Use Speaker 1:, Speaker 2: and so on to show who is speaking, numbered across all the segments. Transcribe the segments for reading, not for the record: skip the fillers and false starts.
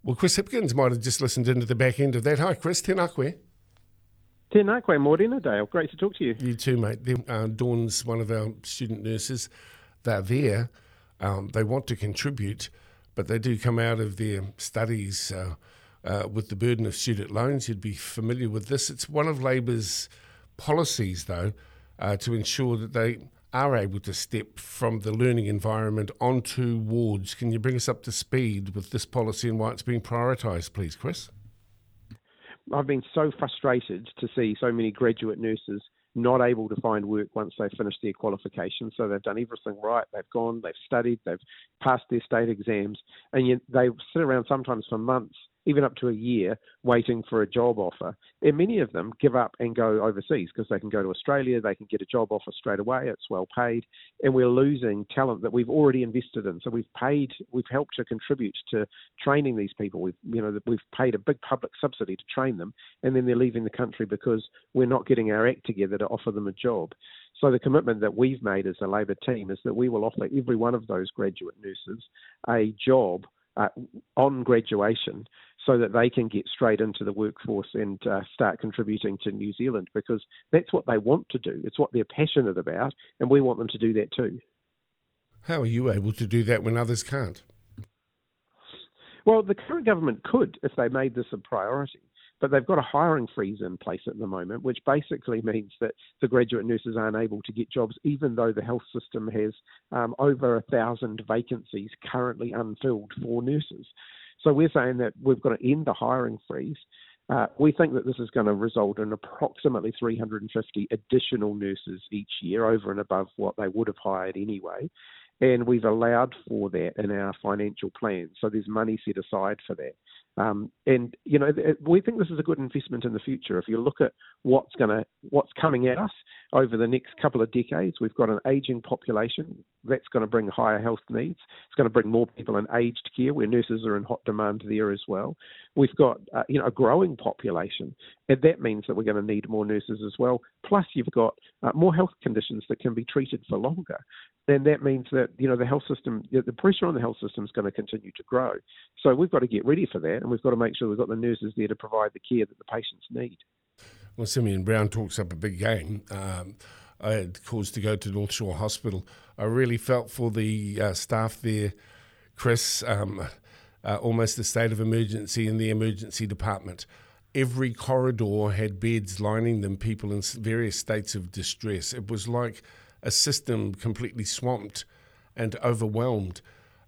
Speaker 1: Well, Chris Hipkins might have just listened into the back end of that. Hi, Chris. Tēnā koe.
Speaker 2: Tēnā koe, Mōrena Dale. Great to talk to you.
Speaker 1: You too, mate. Dawn's one of our student nurses. They're there. They want to contribute, but they do come out of their studies with the burden of student loans. You'd be familiar with this. It's one of Labour's policies, though, to ensure that they are able to step from the learning environment onto wards. Can you bring us up to speed with this policy and why it's being prioritised, please, Chris?
Speaker 2: I've been so frustrated to see so many graduate nurses not able to find work once they've finished their qualifications. So they've done everything right. They've gone, they've studied, they've passed their state exams, and yet they sit around sometimes for months, even up to a year, waiting for a job offer. And many of them give up and go overseas because they can go to Australia, they can get a job offer straight away, it's well paid, and we're losing talent that we've already invested in. So we've helped to contribute to training these people. We've paid a big public subsidy to train them, and then they're leaving the country because we're not getting our act together to offer them a job. So the commitment that we've made as a Labor team is that we will offer every one of those graduate nurses a job on graduation so that they can get straight into the workforce and start contributing to New Zealand, because that's what they want to do. It's what they're passionate about, and we want them to do that too.
Speaker 1: How are you able to do that when others can't?
Speaker 2: Well, the current government could if they made this a priority, but they've got a hiring freeze in place at the moment, which basically means that the graduate nurses aren't able to get jobs, even though the health system has over 1,000 vacancies currently unfilled for nurses. So we're saying that we've got to end the hiring freeze. We think that this is going to result in approximately 350 additional nurses each year over and above what they would have hired anyway. And we've allowed for that in our financial plan. So there's money set aside for that. We think this is a good investment in the future. If you look at what's coming at us over the next couple of decades, we've got an ageing population. That's going to bring higher health needs. It's going to bring more people in aged care, where nurses are in hot demand there as well. We've got a growing population, and that means that we're going to need more nurses as well. Plus, you've got more health conditions that can be treated for longer. Then that means that the health system, the pressure on the health system is going to continue to grow. So we've got to get ready for that, and we've got to make sure we've got the nurses there to provide the care that the patients need.
Speaker 1: Well, Simeon Brown talks up a big game. I had cause to go to North Shore Hospital. I really felt for the staff there, Chris, almost a state of emergency in the emergency department. Every corridor had beds lining them, people in various states of distress. It was like a system completely swamped and overwhelmed.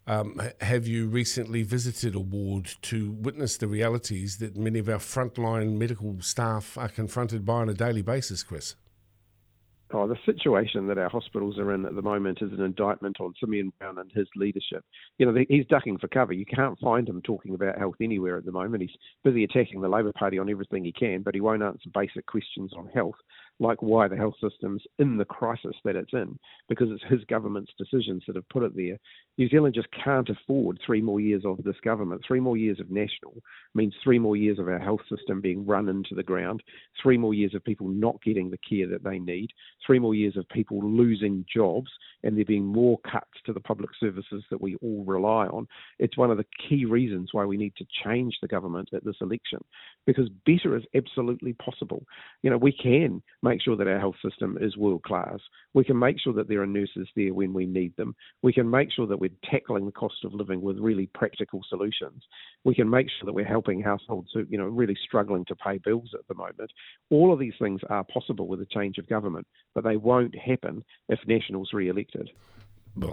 Speaker 1: Have you recently visited a ward to witness the realities that many of our frontline medical staff are confronted by on a daily basis, Chris?
Speaker 2: Oh, the situation that our hospitals are in at the moment is an indictment on Simeon Brown and his leadership. He's ducking for cover. You can't find him talking about health anywhere at the moment. He's busy attacking the Labor Party on everything he can, but he won't answer basic questions on health, like why the health system's in the crisis that it's in, because it's his government's decisions that have put it there. New Zealand just can't afford 3 more years of this government. 3 more years of National means 3 more years of our health system being run into the ground, 3 more years of people not getting the care that they need, 3 more years of people losing jobs, and there being more cuts to the public services that we all rely on. It's one of the key reasons why we need to change the government at this election, because better is absolutely possible. We can make sure that our health system is world class. We can make sure that there are nurses there when we need them. We can make sure that we're tackling the cost of living with really practical solutions. We can make sure that we're helping households who, really struggling to pay bills at the moment. All of these things are possible with a change of government, but they won't happen if National's re-elected.
Speaker 1: Well,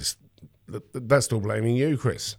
Speaker 1: they're still blaming you, Chris.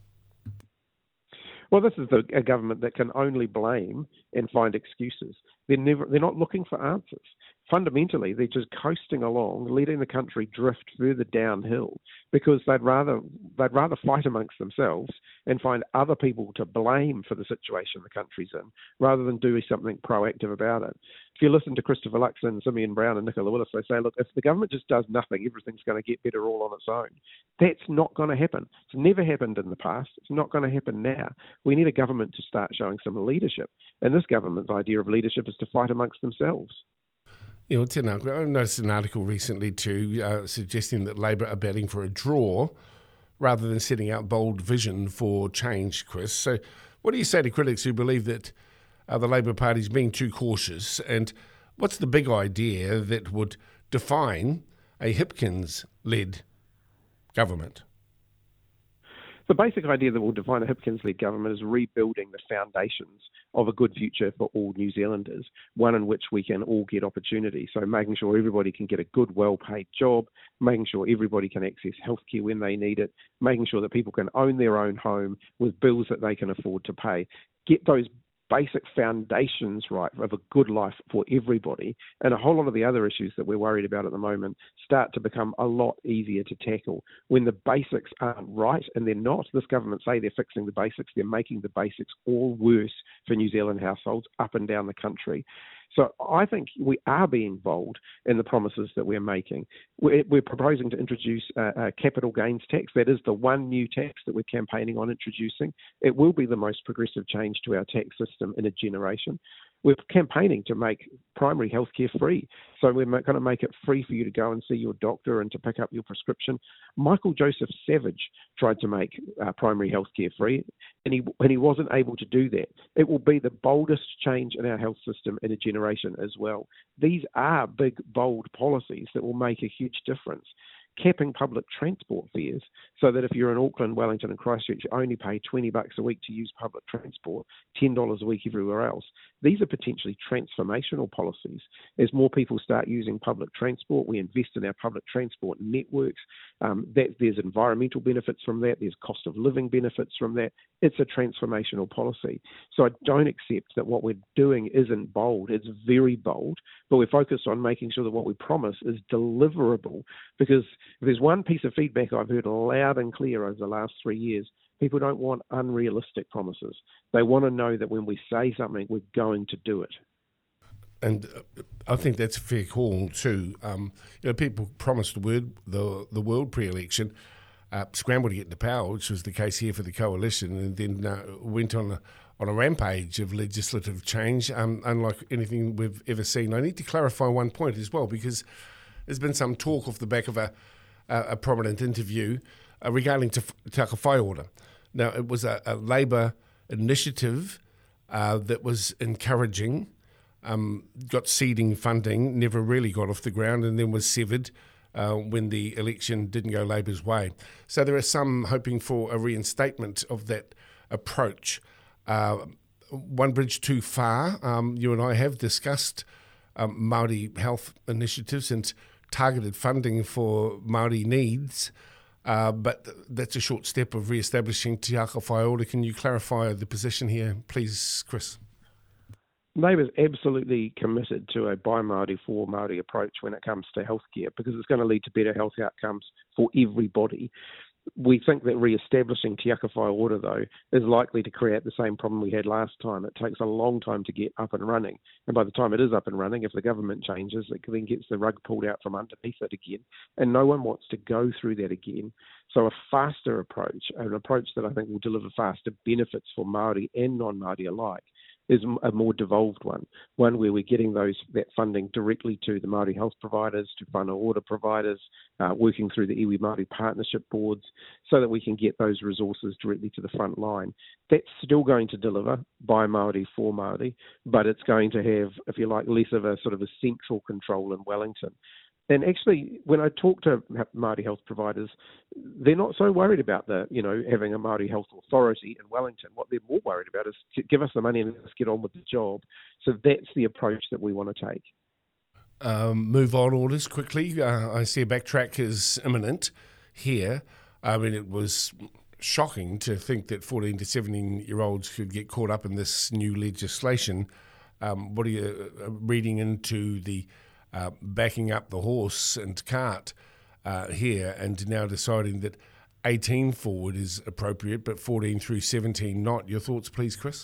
Speaker 2: Well, this is a government that can only blame and find excuses. They're not looking for answers. Fundamentally, they're just coasting along, letting the country drift further downhill, because they'd rather fight amongst themselves and find other people to blame for the situation the country's in, rather than do something proactive about it. If you listen to Christopher Luxon, Simeon Brown and Nicola Willis, they say, look, if the government just does nothing, everything's going to get better all on its own. That's not going to happen. It's never happened in the past. It's not going to happen now. We need a government to start showing some leadership. And this government's idea of leadership is to fight amongst themselves.
Speaker 1: I noticed an article recently too suggesting that Labor are betting for a draw rather than setting out bold vision for change, Chris. So What do you say to critics who believe that the Labour Party's being too cautious? And what's the big idea that would define a Hipkins-led government?
Speaker 2: The basic idea that will define a Hipkins-led government is rebuilding the foundations of a good future for all New Zealanders, one in which we can all get opportunity. So making sure everybody can get a good, well-paid job, making sure everybody can access healthcare when they need it, making sure that people can own their own home with bills that they can afford to pay. Get those basic foundations right of a good life for everybody, and a whole lot of the other issues that we're worried about at the moment start to become a lot easier to tackle. When the basics aren't right, and they're not, this government say they're fixing the basics, they're making the basics all worse for New Zealand households up and down the country. So I think we are being bold in the promises that we're making. We're proposing to introduce a capital gains tax. That is the one new tax that we're campaigning on introducing. It will be the most progressive change to our tax system in a generation. We're campaigning to make primary healthcare free. So we're going to make it free for you to go and see your doctor and to pick up your prescription. Michael Joseph Savage tried to make primary healthcare free, and he wasn't able to do that. It will be the boldest change in our health system in a generation as well. These are big, bold policies that will make a huge difference. Capping public transport fares so that if you're in Auckland, Wellington and Christchurch, you only pay $20 a week to use public transport, $10 a week everywhere else. These are potentially transformational policies. As more people start using public transport, we invest in our public transport networks. There's environmental benefits from that. There's cost of living benefits from that. It's a transformational policy. So I don't accept that what we're doing isn't bold. It's very bold, but we're focused on making sure that what we promise is deliverable, because if there's one piece of feedback I've heard loud and clear over the last 3 years, people don't want unrealistic promises. They want to know that when we say something, we're going to do it.
Speaker 1: And I think that's a fair call too. People promised the world pre-election, scrambled to get into power, which was the case here for the coalition, and then went on a rampage of legislative change, unlike anything we've ever seen. I need to clarify one point as well, because there's been some talk off the back of a prominent interview regarding Te Aka Whai Order. Now, it was a Labour initiative that was encouraging, got seeding funding, never really got off the ground, and then was severed when the election didn't go Labour's way. So there are some hoping for a reinstatement of that approach. One bridge too far. You and I have discussed Māori health initiatives and targeted funding for Māori needs, but that's a short step of re-establishing Te Aka Whai Order. Can you clarify the position here, please, Chris?
Speaker 2: Labour's absolutely committed to a by Māori for Māori approach when it comes to healthcare, because it's going to lead to better health outcomes for everybody. We think that re-establishing Te Aka Whai Order, though, is likely to create the same problem we had last time. It takes a long time to get up and running. And by the time it is up and running, if the government changes, it then gets the rug pulled out from underneath it again. And no one wants to go through that again. So a faster approach, an approach that I think will deliver faster benefits for Māori and non-Māori alike, is a more devolved one where we're getting that funding directly to the Māori health providers, to whānau order providers, working through the iwi Māori partnership boards, so that we can get those resources directly to the front line. That's still going to deliver by Māori for Māori, but it's going to have, if you like, less of a sort of a central control in Wellington. And actually, when I talk to Māori health providers, they're not so worried about having a Māori health authority in Wellington. What they're more worried about is to give us the money and let's get on with the job. So that's the approach that we want to take.
Speaker 1: Move on orders quickly. I see a backtrack is imminent here. I mean, it was shocking to think that 14 to 17-year-olds could get caught up in this new legislation. What are you reading into the backing up the horse and cart here, and now deciding that 18 forward is appropriate, but 14 through 17 not? Your thoughts, please, Chris?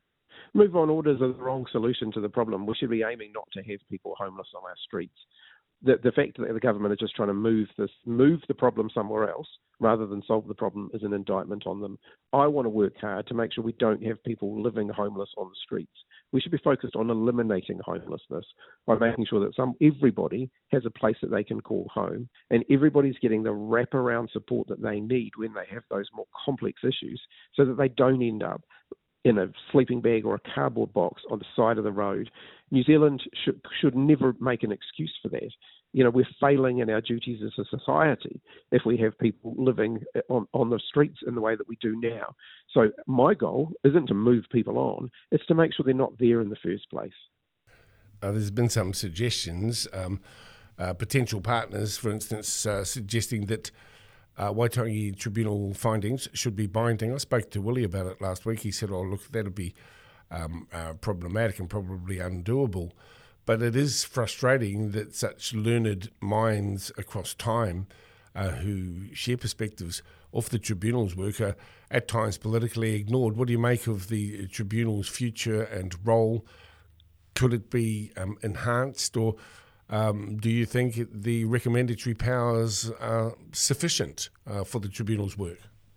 Speaker 2: Move on orders are the wrong solution to the problem. We should be aiming not to have people homeless on our streets. the fact that the government are just trying to move the problem somewhere else rather than solve the problem is an indictment on them. I want to work hard to make sure we don't have people living homeless on the streets. We should be focused on eliminating homelessness by making sure that everybody has a place that they can call home, and everybody's getting the wraparound support that they need when they have those more complex issues, so that they don't end up in a sleeping bag or a cardboard box on the side of the road. New Zealand should never make an excuse for that. We're failing in our duties as a society if we have people living on the streets in the way that we do now. So my goal isn't to move people on, it's to make sure they're not there in the first place.
Speaker 1: There's been some suggestions, potential partners, for instance, suggesting that Waitangi Tribunal findings should be binding. I spoke to Willie about it last week. He said, look, that'd be problematic and probably undoable. But it is frustrating that such learned minds across time who share perspectives of the tribunal's work are at times politically ignored. What do you make of the tribunal's future and role? Could it be enhanced, or do you think the recommendatory powers are sufficient for the tribunal's work?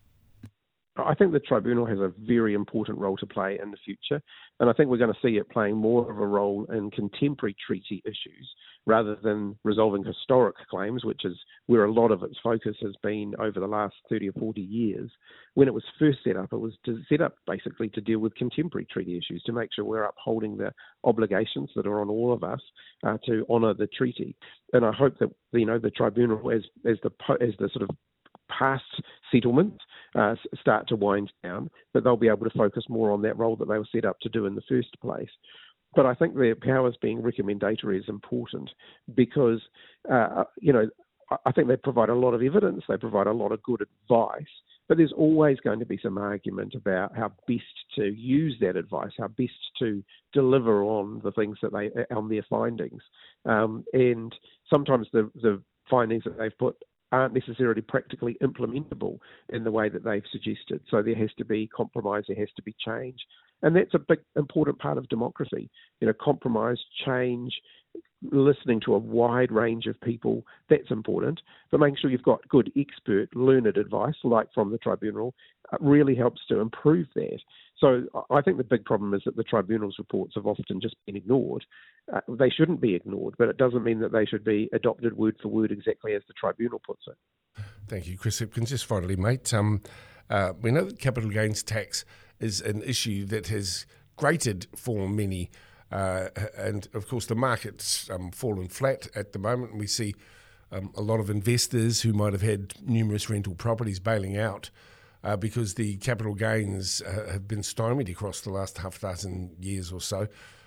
Speaker 2: I think the tribunal has a very important role to play in the future, and I think we're going to see it playing more of a role in contemporary treaty issues rather than resolving historic claims, which is where a lot of its focus has been over the last 30 or 40 years. When it was first set up, it was set up basically to deal with contemporary treaty issues, to make sure we're upholding the obligations that are on all of us to honour the treaty. And I hope that the tribunal, as the sort of past settlements start to wind down, that they'll be able to focus more on that role that they were set up to do in the first place. But I think their powers being recommendatory is important because, I think they provide a lot of evidence, they provide a lot of good advice, but there's always going to be some argument about how best to use that advice, how best to deliver on the things on their findings. And sometimes the findings that they've put aren't necessarily practically implementable in the way that they've suggested. So there has to be compromise, there has to be change. And that's a big, important part of democracy. Compromise, change, listening to a wide range of people, that's important. But making sure you've got good expert, learned advice, like from the tribunal, really helps to improve that. So I think the big problem is that the tribunal's reports have often just been ignored. They shouldn't be ignored, but it doesn't mean that they should be adopted word for word exactly as the tribunal puts it.
Speaker 1: Thank you, Chris Hipkins. Just finally, mate, we know that capital gains tax is an issue that has grated for many, and of course the market's fallen flat at the moment. We see a lot of investors who might have had numerous rental properties bailing out because the capital gains have been stymied across the last half dozen years or so.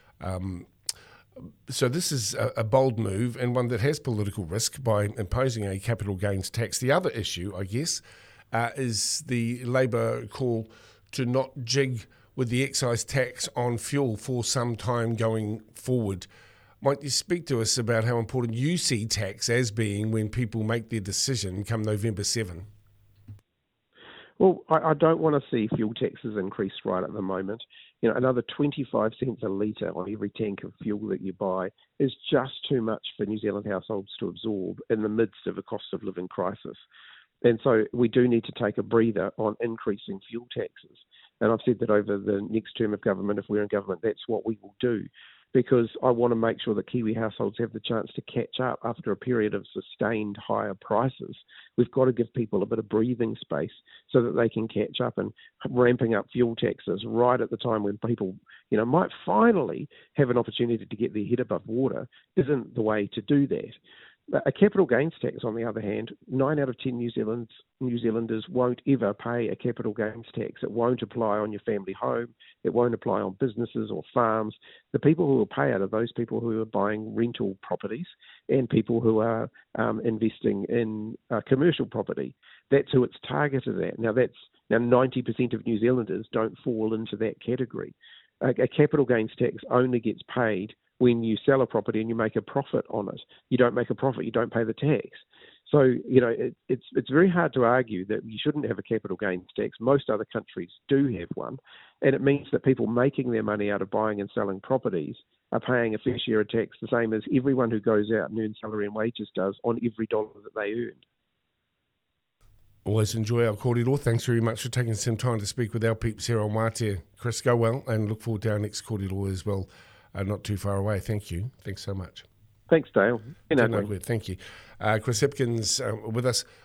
Speaker 1: So this is a bold move, and one that has political risk by imposing a capital gains tax. The other issue, I guess, is the Labour call to not jig with the excise tax on fuel for some time going forward. Might you speak to us about how important you see tax as being when people make their decision come November 7?
Speaker 2: Well, I don't want to see fuel taxes increase right at the moment. Another 25 cents a litre on every tank of fuel that you buy is just too much for New Zealand households to absorb in the midst of a cost of living crisis. And so we do need to take a breather on increasing fuel taxes. And I've said that over the next term of government, if we're in government, that's what we will do, because I want to make sure that Kiwi households have the chance to catch up after a period of sustained higher prices. We've got to give people a bit of breathing space so that they can catch up, and ramping up fuel taxes right at the time when people, might finally have an opportunity to get their head above water isn't the way to do that. A capital gains tax, on the other hand, 9 out of 10 New Zealanders won't ever pay a capital gains tax. It won't apply on your family home. It won't apply on businesses or farms. The people who will pay it are those people who are buying rental properties and people who are investing in commercial property. That's who it's targeted at. Now 90% of New Zealanders don't fall into that category. A capital gains tax only gets paid when you sell a property and you make a profit on it. You don't make a profit, you don't pay the tax. So, it's very hard to argue that you shouldn't have a capital gains tax. Most other countries do have one. And it means that people making their money out of buying and selling properties are paying a fair share of tax, the same as everyone who goes out and earns salary and wages does on every dollar that they earn.
Speaker 1: Always enjoy our kōrero. Thanks very much for taking some time to speak with our peeps here on Wātea. Chris, go well, and look forward to our next kōrero as well, not too far away. Thank you. Thanks so much.
Speaker 2: Thanks, Dale.
Speaker 1: Thank you. Chris Hipkins with us